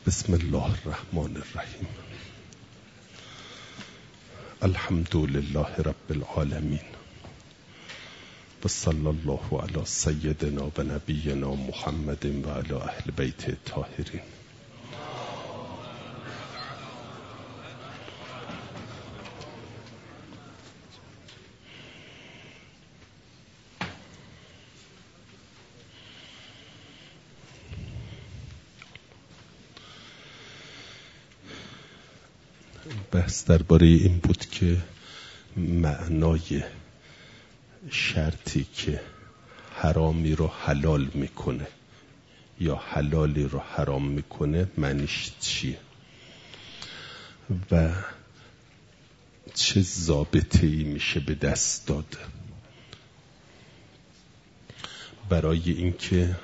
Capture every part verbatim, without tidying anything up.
بسم الله الرحمن الرحیم. الحمد لله رب العالمین و صلی الله علی سیدنا و نبینا محمد و علی اهل بیت الطاهرین. بحث درباره این بود که معنای شرطی که حرامی رو حلال میکنه یا حلالی رو حرام میکنه معنیش چیه و چه ضابطه‌ای میشه به دست داد برای اینکه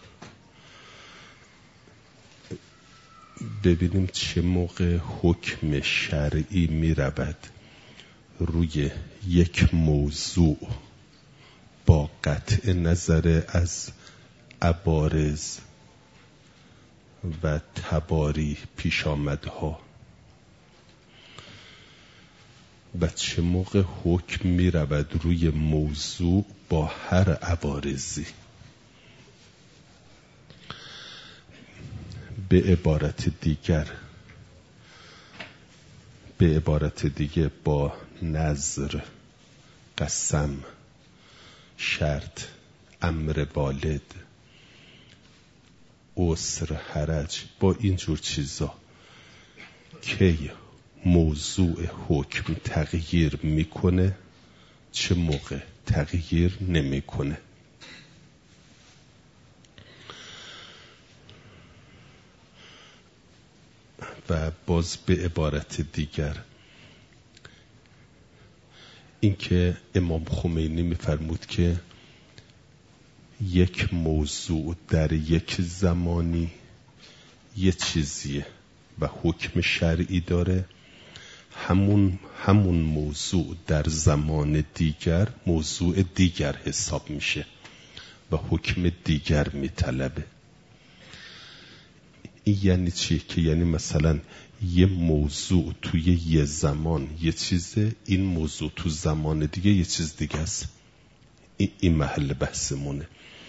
ببینیم چه موقع حکم شرعی می رود روی یک موضوع با قطع نظر از عوارض و تباری پیش آمدها و چه موقع حکم می رود روی موضوع با هر عوارضی. به عبارت دیگر به عبارت دیگه با نذر، قسم، شرط، امر والد، عسر، حرج، با اینجور چیزا که موضوع حکم تغییر میکنه چه موقع تغییر نمیکنه. و باز به عبارت دیگر اینکه امام خمینی میفرمود که یک موضوع در یک زمانی یه چیزیه و حکم شرعی داره، همون همون موضوع در زمان دیگر موضوع دیگر حساب میشه و حکم دیگر میطلبه. این یعنی چی؟ که یعنی مثلا یه موضوع توی یه زمان یه چیزه، این موضوع تو زمان دیگه یه چیز دیگه است. این, این محل بحثمونه.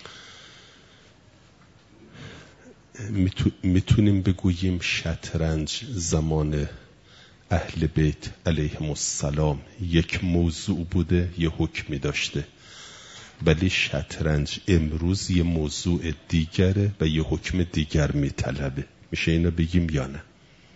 میتونیم بگوییم شطرنج زمان اهل بیت علیهم السلام یک موضوع بوده، یه حکمی داشته، ولی شطرنج امروز یه موضوع دیگره و یه حکم دیگر میطلبه. میشه اینو بگیم یا نه؟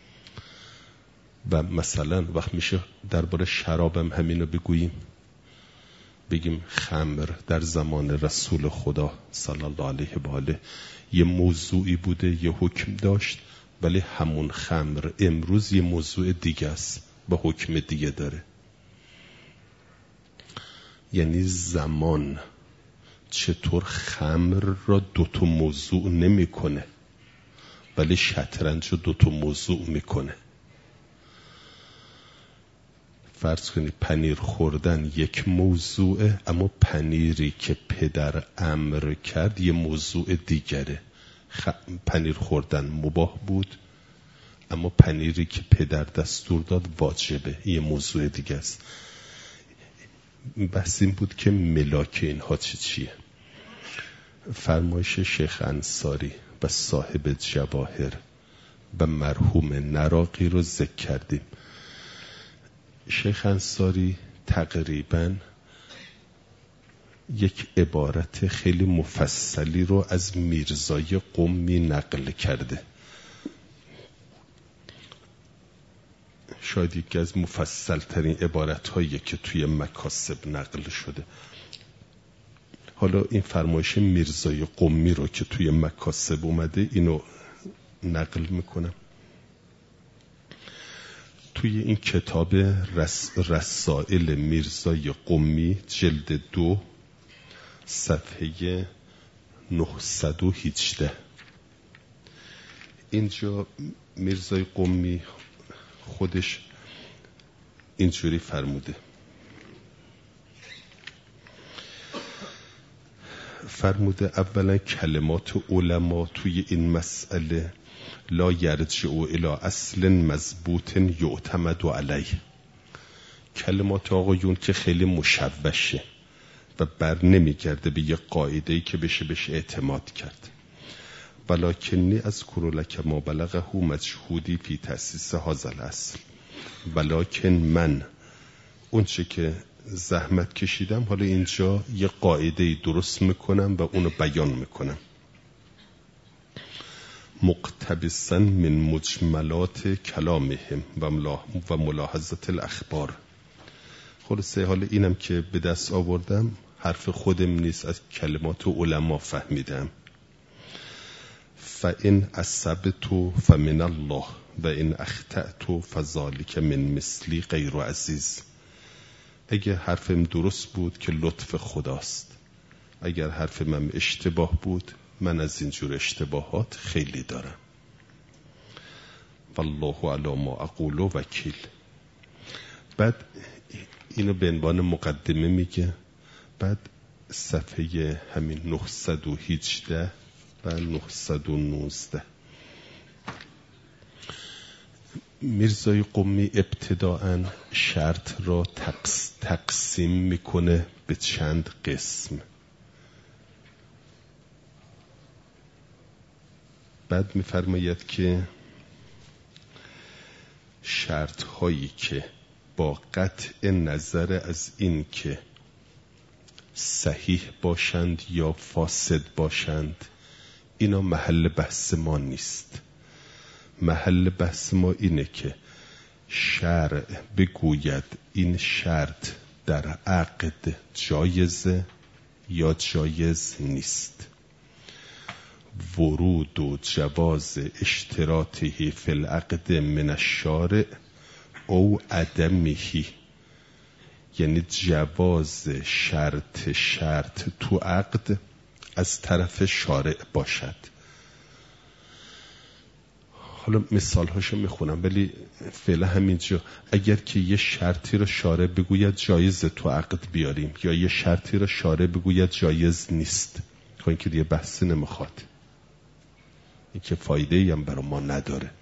و مثلا وقت میشه درباره شرابم همینو بگوییم، بگیم خمر در زمان رسول خدا صلی الله علیه و آله یه موضوعی بوده، یه حکم داشت، ولی همون خمر امروز یه موضوع دیگه است با حکم دیگه داره. یعنی زمان چطور خمر را دوتا موضوع نمی کنه ولی شطرنج رو دوتا موضوع میکنه. فرض کنید پنیر خوردن یک موضوعه، اما پنیری که پدر امر کرد یه موضوع دیگره. خ... پنیر خوردن مباح بود، اما پنیری که پدر دستور داد واجبه، یه موضوع دیگه است. بحث این بود که ملاک اینها چی چیه. فرمایش شیخ انصاری و صاحب جواهر و مرحوم نراقی رو ذکر کردیم. شیخ انصاری تقریباً یک عبارت خیلی مفصلی رو از میرزای قمی نقل کرده. شاید یکی از مفصل ترین عبارت هایی که توی مکاسب نقل شده. حالا این فرمایش میرزای قمی رو که توی مکاسب اومده اینو نقل میکنم. توی این کتاب رس رسائل میرزای قمی جلد دو صفحه نهصد و هجده اینجا میرزای قمی خودش اینجوری فرموده. فرموده اولا کلمات علما توی این مسئله لا یرجع الی اصل مضبوط یعتمد علیه. کلمات آقایون که خیلی مشوشه و بر نمیگرده به یه قاعده‌ای که بشه بشه اعتماد کرد. ولکنی از کرولک ما بلغه مجهودی فی تأسیس هذا الاصل. ولکن من اون چه که زحمت کشیدم حالا اینجا یه قاعده‌ای درست میکنم و اونو بیان میکنم. مقتبسا من مجملات کلامهم و ملاحظات الاخبار. خلاصه حالا اینم که به دست آوردم حرف خودم نیست، از کلمات علما فهمیدم. فإن اصبت فمن الله و ان اخطأت فذلک من مثلی غیر عزیز. اگر حرفم درست بود که لطف خداست، اگر حرف من اشتباه بود من از اینجور اشتباهات خیلی دارم. والله علی ما اقول وکیل. بعد اینو به عنوان مقدمه میگه. بعد صفحه همین نهصد و هجده و نهصد و نوزده میرزای قمی ابتداعاً شرط را تقس تقسیم میکنه به چند قسم. بعد میفرماید که شرط هایی که با قطع نظر از این که صحیح باشند یا فاسد باشند اینا محل بحث ما نیست. محل بحث ما اینه که شرع بگوید این شرط در عقد جایزه یا جایز نیست. ورود و جواز اشتراطه فی العقد من الشارع او عدمه، یعنی جواز شرط شرط تو عقد از طرف شارع باشد. حالا مثال هاشو میخونم ولی فعلا همینجا. اگر که یه شرطی رو شارع بگوید جایز تو عقد بیاریم یا یه شرطی رو شارع بگوید جایز نیست، خب این که دیگه بحثی نمیخواد، این که فایده ای هم برای ما نداره.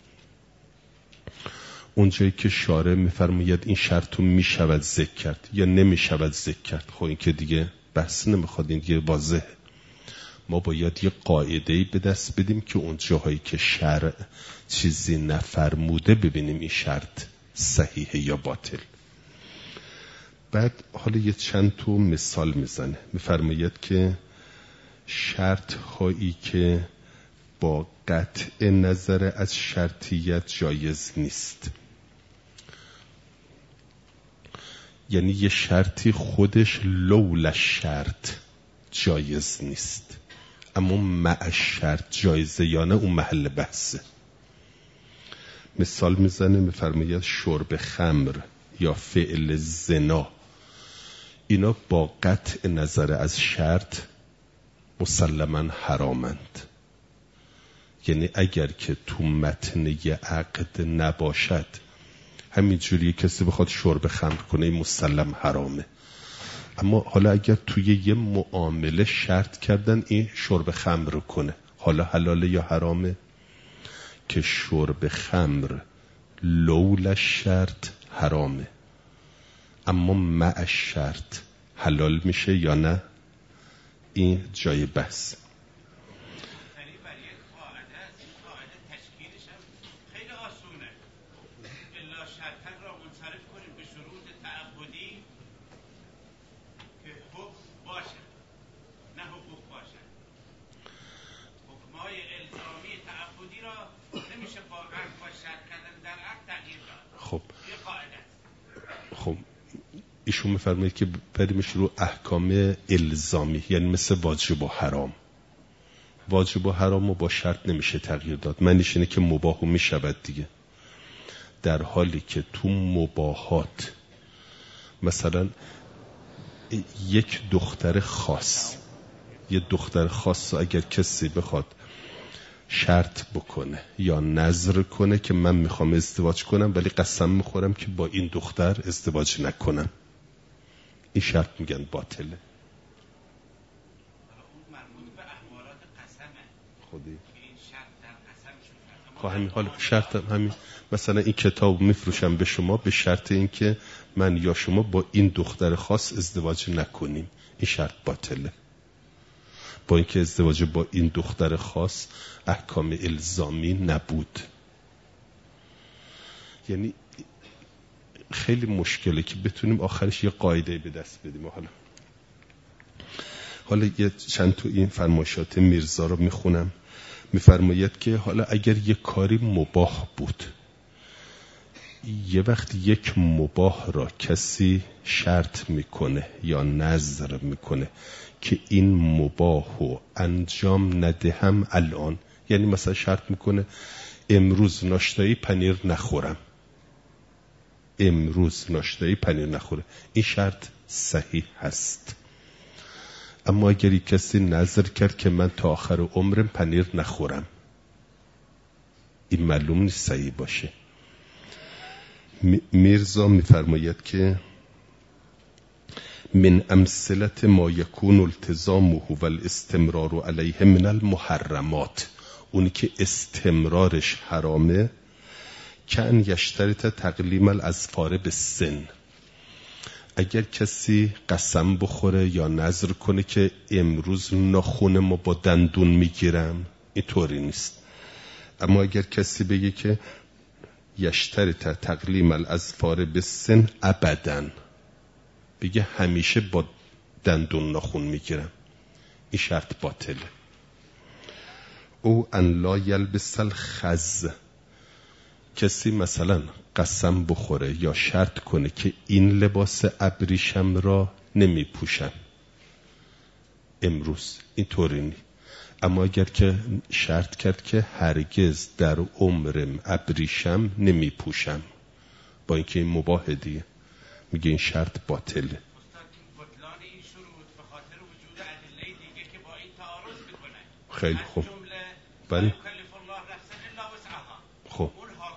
اونجایی که شارع میفرماید این شرط رو میشود ذکر کرد یا نمیشود ذکر کرد، خب این که دیگه بحث نمیخواد، این دیگه واضحه. ما باید یه قاعده‌ای به دست بدیم که اون جاهایی که شرع چیزی نفرموده ببینیم این شرط صحیحه یا باطل. بعد حالا یه چند تا مثال میزنه. میفرماید که شرط هایی که با قطع نظر از شرطیت جایز نیست، یعنی یه شرطی خودش لولا شرط جایز نیست اما مع شرط جایزه یا نه، اون محل بحثه. مثال میزنه، میفرماید شرب خمر یا فعل زنا اینا با قطع نظر از شرط مسلماً حرامند. یعنی اگر که تو متن یه عقد نباشد، همینجوری کسی بخواد شرب خمر کنه این مسلم حرامه. اما حالا اگر توی یه معامله شرط کردن این شرب خمر رو کنه، حالا حلاله یا حرامه؟ که شرب خمر لولا شرط حرامه اما مع شرط حلال میشه یا نه؟ این جای بحث. خب خب ایشون میفرماید که بریمش رو احکام الزامی، یعنی مثل واجب و حرام. واجب و حرام رو با شرط نمیشه تغییر داد، معنیش اینه که مباح میشود دیگه. در حالی که تو مباحات مثلا یک دختر خاص یه دختر خاص اگر کسی بخواد شرط بکنه یا نذر کنه که من میخوام ازدواج کنم ولی قسم میخورم که با این دختر ازدواج نکنم، این شرط میگن باطله. اون مربوط به احوالات قسمه خودی که این شرط در قسم شده، همین حال شرط همین، مثلا این کتاب میفروشم به شما به شرط اینکه من یا شما با این دختر خاص ازدواج نکنیم، این شرط باطله. با اینکه ازدواج با این دختر خاص احکام الزامی نبود. یعنی خیلی مشکله که بتونیم آخرش یه قاعده به دست بدیم. حالا حالا یه چند تا این فرمایشات میرزا رو میخونم. میفرماید که حالا اگر یه کاری مباح بود، یه وقت یک مباح را کسی شرط میکنه یا نظر میکنه که این مباحو انجام ندهم الان، یعنی مثلا شرط میکنه امروز ناشتایی پنیر نخورم، امروز ناشتایی پنیر نخوره، این شرط صحیح هست. اما اگر کسی نظر کرد که من تا آخر عمرم پنیر نخورم، این معلوم نیست صحیح باشه. میرزا میفرماید که من امثلت ما یکون التزامه و الاستمرار علیه من المحرمات، اونی که استمرارش حرامه، که ان یشترط تقلیم الاظفار به سن، اگر کسی قسم بخوره یا نظر کنه که امروز ناخونمو با دندون میگیرم، این طوری نیست. اما اگر کسی بگه که یشترط تقلیم الاظفار به سن ابداً، بگه همیشه با دندون ناخون میگیرم، این شرط باطله. او ان لا یلبس الخز، کسی مثلا قسم بخوره یا شرط کنه که این لباس ابریشم را نمی پوشم امروز، این طوری نی. اما اگر که شرط کرد که هرگز در عمرم ابریشم نمی پوشم، با اینکه این مباح دیگه، میگه این شرط باطله. خیلی خوب. بله. خب.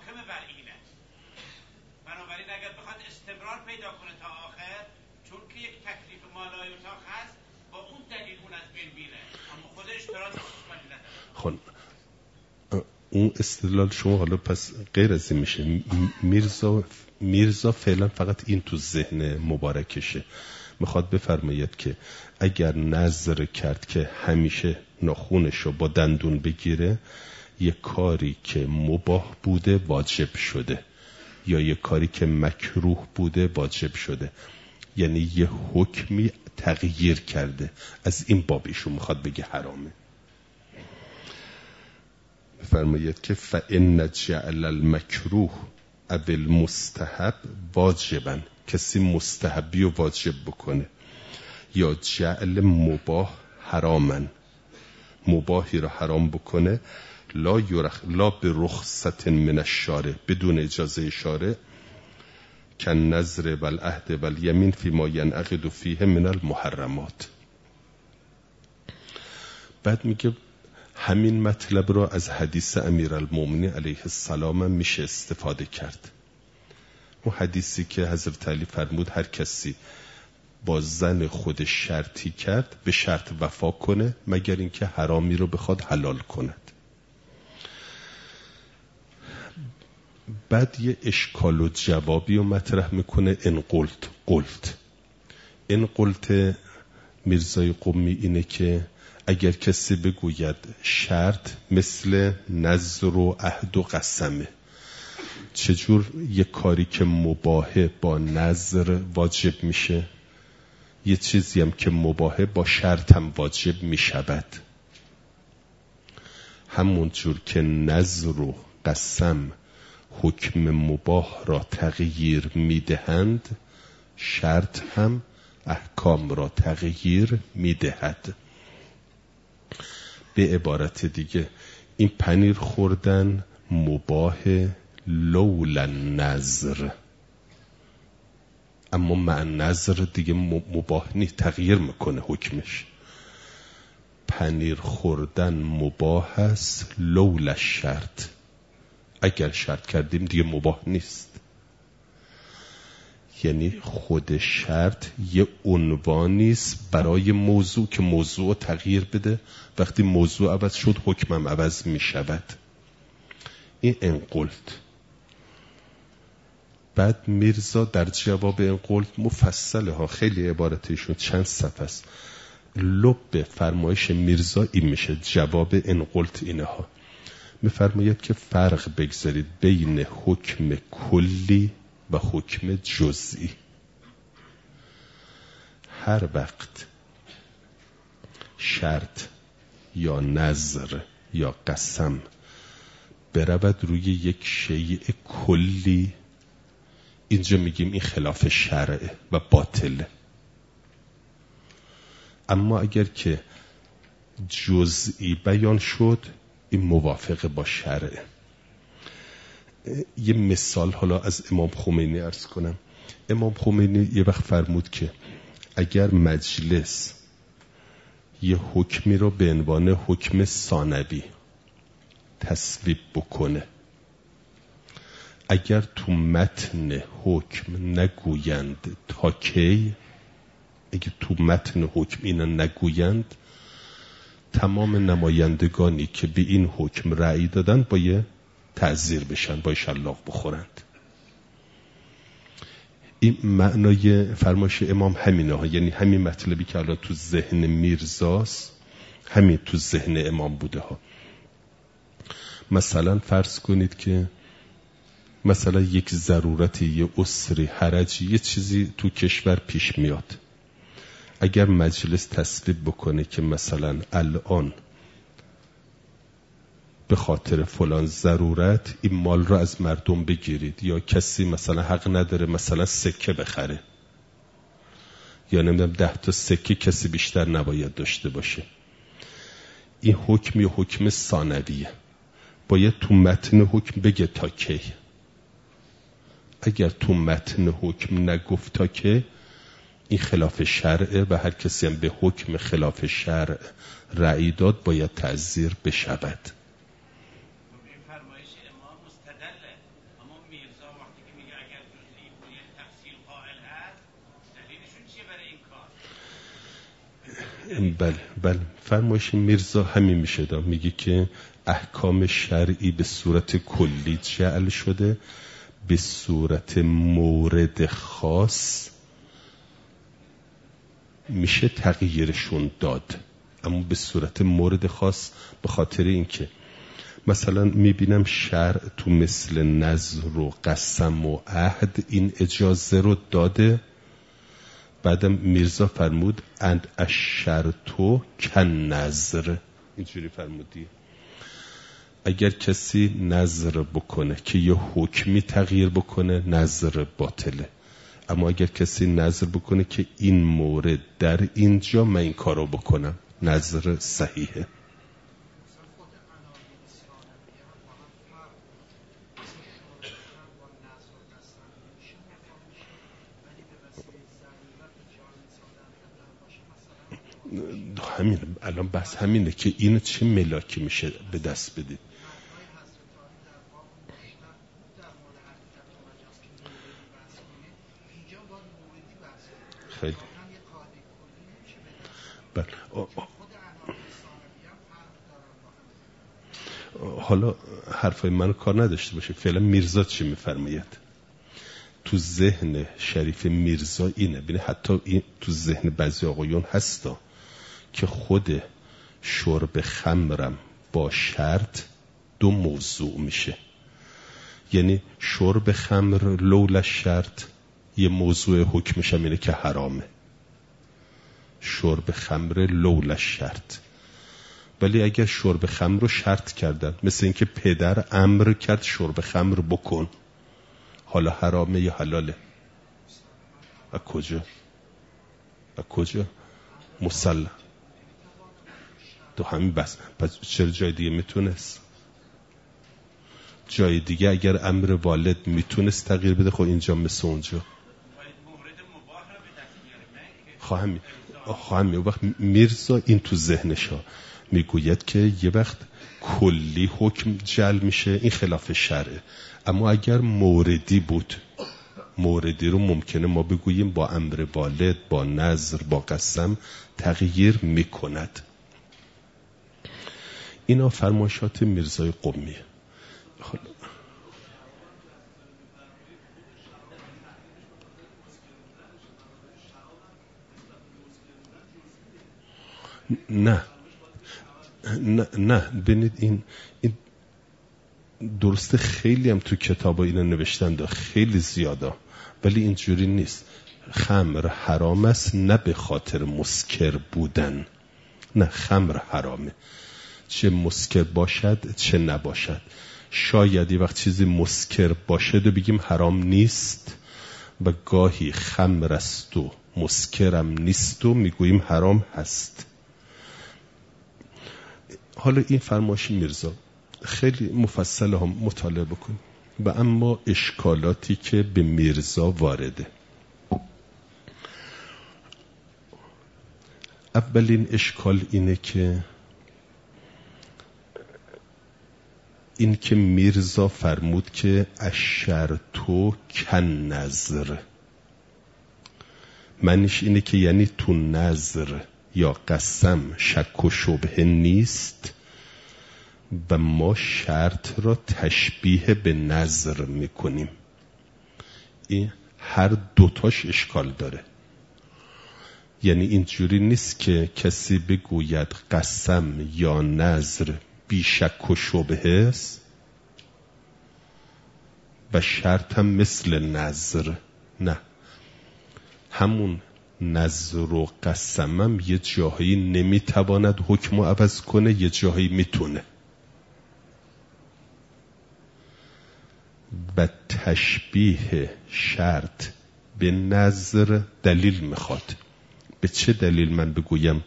بنابراین اگر بخواد استمرار پیدا کنه تا آخر، چون که یک تکلیف مالای اتاق هست، با اون دلیل اون از بین میره، اما خود اشتراط مشکلی نداره. خب اون استدلال شما حالا پس غیر از این میشه. میرزا میرزا فعلا فقط این تو ذهن مبارکشه، میخواد بفرماید که اگر نظر کرد که همیشه ناخونشو با دندون بگیره، یه کاری که مباح بوده واجب شده، یا یه کاری که مکروه بوده واجب شده، یعنی یه حکمی تغییر کرده. از این باب ایشون میخواد بگه حرامه. فرماید که فإن جعل المکروه او المستحب واجبا، کسی مستحبی و واجب بکنه، یا جعل مباح حرامن، مباحی را حرام بکنه، لا یرخ لا به رخصت من الشارع، بدون اجازه شارع، کن نظر و العهد و الیمین فی ما ینعقد فیه من المحرمات. بعد میگه همین مطلب را از حدیث امیرالمومنین علیه السلام میشه استفاده کرد. اون حدیثی که حضرت علی فرمود هر کسی با زن خود شرطی کرد به شرط وفا کنه مگر اینکه حرامی رو بخواد حلال کند. بعد یه اشکال و جوابی رو مطرح میکنه. ان قلت قلت ان قلت میرزای قمی اینه که اگر کسی بگوید شرط مثل نذر و عهد و قسمه، چجور یه کاری که مباهه با نذر واجب میشه، یه چیزی هم که مباهه با شرط هم واجب میشود؟ همون جور که نذر و قسم حکم مباح را تغییر میدهند، شرط هم احکام را تغییر میدهد. به عبارت دیگه این پنیر خوردن مباح لولا نظر، اما مع نظر دیگه مباح نیست، تغییر میکنه حکمش. پنیر خوردن مباح است لولا شرط، اگر شرط کردیم دیگه مباح نیست. یعنی خود شرط یه عنوانی است برای موضوع که موضوع تغییر بده. وقتی موضوع عوض شد حکمم عوض می شود. این انقلت. بعد میرزا در جواب انقلت مفصله ها، خیلی عبارتشون چند صفحه است. لب فرمایش میرزا این میشه، جواب انقلت اینه ها. میفرماید که فرق بگذارید بین حکم کلی و حکم جزئی. هر وقت شرط یا نظر یا قسم برود روی یک شیء کلی، اینجا میگیم این خلاف شرعه و باطله. اما اگر که جزئی بیان شد این موافق با شرعه. یه مثال حالا از امام خمینی عرض کنم. امام خمینی یه وقت فرمود که اگر مجلس یه حکمی رو به عنوان حکم ثانوی تصویب بکنه، اگر تو متن حکم نگویند تا کی، اگر تو متن حکم اینا نگویند، تمام نمایندگانی که به این حکم رأی دادن باید تعزیر بشن، باید شلاق بخورند. این معنای فرمایش امام همینه ها، یعنی همین مطلبی که الان تو ذهن میرزاست همین تو ذهن امام بوده ها. مثلا فرض کنید که مثلا یک ضرورتی، یه عسری، حرجی، یه چیزی تو کشور پیش میاد. اگر مجلس تصویب بکنه که مثلا الان به خاطر فلان ضرورت این مال رو از مردم بگیرید، یا کسی مثلا حق نداره مثلا سکه بخره، یا نمیدونم ده تا سکه کسی بیشتر نباید داشته باشه، این حکم یا حکم ثانویه، باید تو متن حکم بگه تا کی. اگر تو متن حکم نگفت تا کی، این خلاف شرعه و هر کسی هم به حکم خلاف شرع رأی داد باید تعزیر بشود. بله بله فرمایش میرزا همین میشه دا. میگه که احکام شرعی به صورت کلی جعل شده، به صورت مورد خاص میشه تغییرشون داد، اما به صورت مورد خاص به خاطر اینکه مثلا میبینم شرع تو مثل نذر و قسم و عهد این اجازه رو داده. بعدم میرزا فرمود اند اشرتو کن نذر، اینجوری فرمودی اگر کسی نذر بکنه که یه حکمی تغییر بکنه نذر باطله، اما اگر کسی نذر بکنه که این مورد در اینجا من این کارو بکنم نذر صحیحه. همین الان بس همینه که این چه ملاکی میشه به دست بدید. خیلی بله. حالا حرفای من کار نداشته باشه، فعلا میرزا چی میفرماید؟ تو ذهن شریف میرزا اینه، ببین حتی این تو ذهن بعضی آقایون هستا که خود شرب خمرم با شرط دو موضوع میشه. یعنی شرب خمر لولا شرط یه موضوع حکمش هم اینه که حرامه، شرب خمر لولا شرط. ولی اگر شرب خمر رو شرط کردن، مثل اینکه پدر امر کرد شرب خمر بکن، حالا حرامه یا حلاله؟ از کجا؟ از کجا؟ مسلم تو همین بس. پس چرا جای دیگه میتونست؟ جای دیگه اگر امر والد میتونست تغییر بده، خب اینجا مثل اونجا خواهم خواهم وقت میرزا این تو ذهنشا میگوید که یه وقت کلی حکم جل میشه، این خلاف شرعه، اما اگر موردی بود، موردی رو ممکنه ما بگوییم با امر والد، با نذر، با قسم تغییر میکند. اینا فرمایشات میرزای قمیه. نه نه نه ببینید این این درسته خیلی هم تو کتابا اینو نوشتن، خیلی زیاده، ولی اینجوری نیست. خمر حرام است نه به خاطر مسکر بودن، نه خمر حرامه، چه مسکر باشد چه نباشد. شاید یه وقت چیزی مسکر باشد و بگیم حرام نیست، و گاهی خمر است و مسکرم نیست و میگوییم حرام هست. حالا این فرمایش میرزا خیلی مفصل هم مطالعه بکن. و اما اشکالاتی که به میرزا وارده، اولین اشکال اینه که این که میرزا فرمود که اشرتو کن نظر، معنیش اینه که یعنی تو نظر یا قسم شک و شبهه نیست و ما شرط را تشبیه به نظر میکنیم. این هر دوتاش اشکال داره. یعنی اینجوری نیست که کسی بگوید قسم یا نظر بی شک و شبهه است و شرط هم مثل نظر. نه، همون نظر و قسم هم یه جاهایی نمیتواند حکم رو عوض کنه، یه جاهایی میتونه. و تشبیه شرط به نظر دلیل میخواد. به چه دلیل من بگویم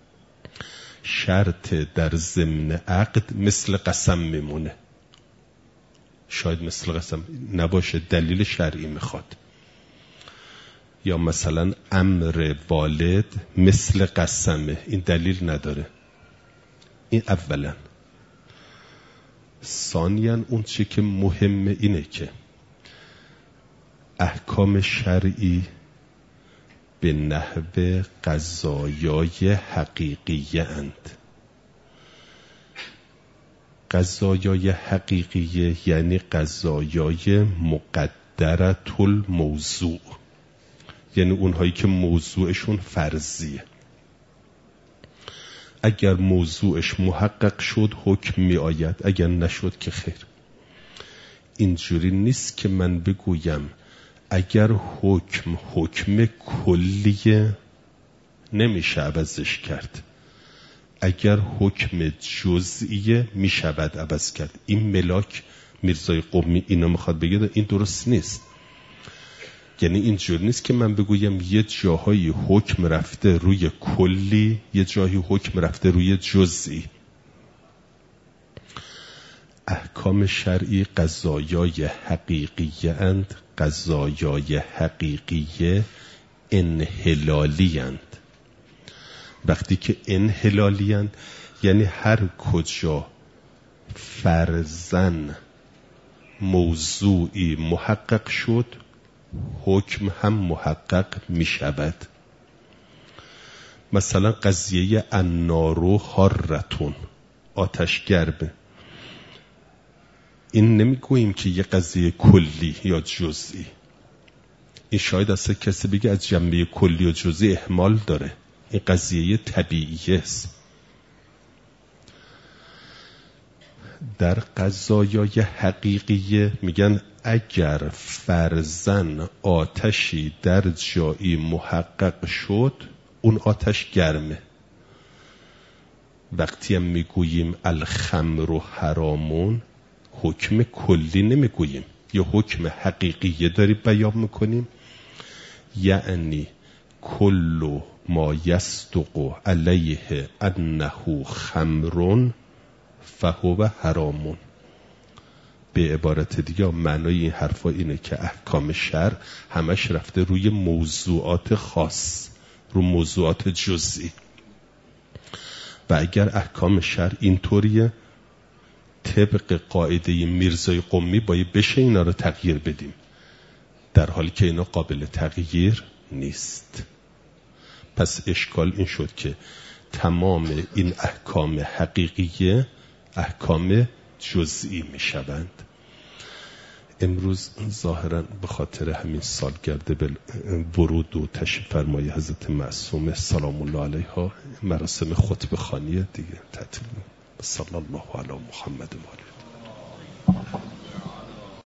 شرط در ضمن عقد مثل قسم میمونه؟ شاید مثل قسم نباشه، دلیل شرعی میخواد. یا مثلا امر والد مثل قسمه، این دلیل نداره. این اولا. ثانیاً اون چی که مهمه اینه که احکام شرعی به نحو قضایای حقیقیه اند. قضایای حقیقیه یعنی قضایای مقدرة الموضوع، یعنی اونهایی که موضوعشون فرضیه. اگر موضوعش محقق شد حکم می آید، اگر نشد که خیر. اینجوری نیست که من بگویم اگر حکم حکم کلیه نمیشه عوضش کرد، اگر حکم جزئیه میشود عوض کرد. این ملاک میرزای قمی اینو میخواد بگه، این درست نیست. یعنی اینجور نیست که من بگویم یه جاهایی حکم رفته روی کلی، یه جایی حکم رفته روی جزئی. احکام شرعی قضایای حقیقیه اند. قضایای حقیقیه انحلالی اند. وقتی که انحلالی اند یعنی هر کجا فرضاً موضوعی محقق شد حکم هم محقق می شود. مثلا قضیه النار حارتون، آتش گرمه، این نمیگوییم که یه قضیه کلی یا جزئی. این شاید اصلا کسی بگه از جنبه کلی و جزئی احمال داره. این قضیه طبیعیه است. در قضایای حقیقیه میگن اگر فرضاً آتشی در جایی محقق شد اون آتش گرمه. وقتی هم میگوییم الخمر حرامون حکم کلی نمیگوییم، یا حکم حقیقیه داری بیان میکنیم. یعنی کل ما یصدق علیه انه خمرون فهو حرامون. به عبارت دیگه معنای این حرفا اینه که احکام شرع همش رفته روی موضوعات خاص، رو موضوعات جزئی. و اگر احکام شرع اینطوریه، طبق قاعده میرزای قمی باید بشه اینا رو تغییر بدیم، در حالی که اینا قابل تغییر نیست. پس اشکال این شد که تمام این احکام حقیقیه احکام جزئی می شوند. امروز ظاهرا به خاطر همین سالگرد به ورود و تشریف فرمای حضرت معصومه سلام الله علیها مراسم خطبه خوانی دیگه تعطیل. صلی الله علی محمد و آله.